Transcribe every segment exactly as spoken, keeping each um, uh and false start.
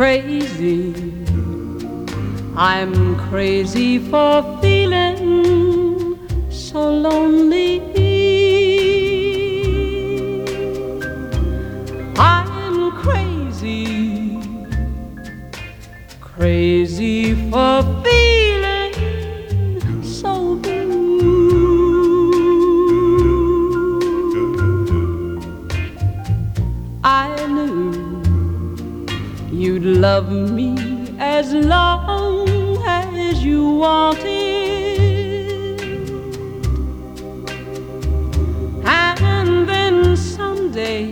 crazy. I'm crazy for feeling so lonely. I'm crazy, crazy for feeling so blue. I knew you'd love me as long as you wanted, and then someday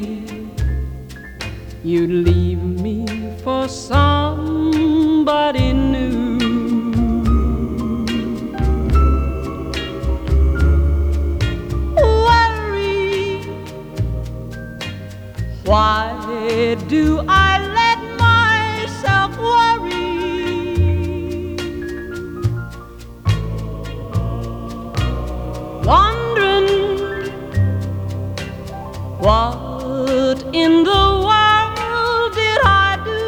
you'd leave me for somebody new. Worry, why do I let myself worry? Wondering what in the world did I do?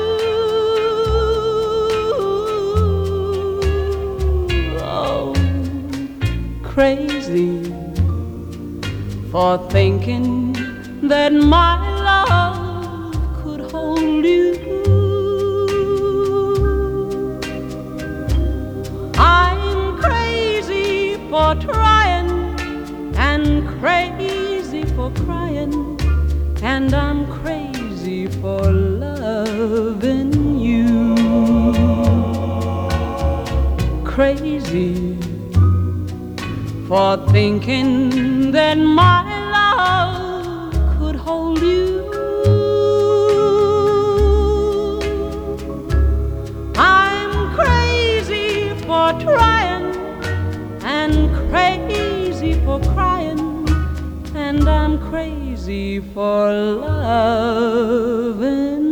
Oh, crazy for thinking that my love could hold you. I'm crazy for trying and crazy for crying, and I'm crazy for loving you. Crazy for thinking that my love could hold you. I'm crazy for trying and crazy for crying, and I'm crazy for loving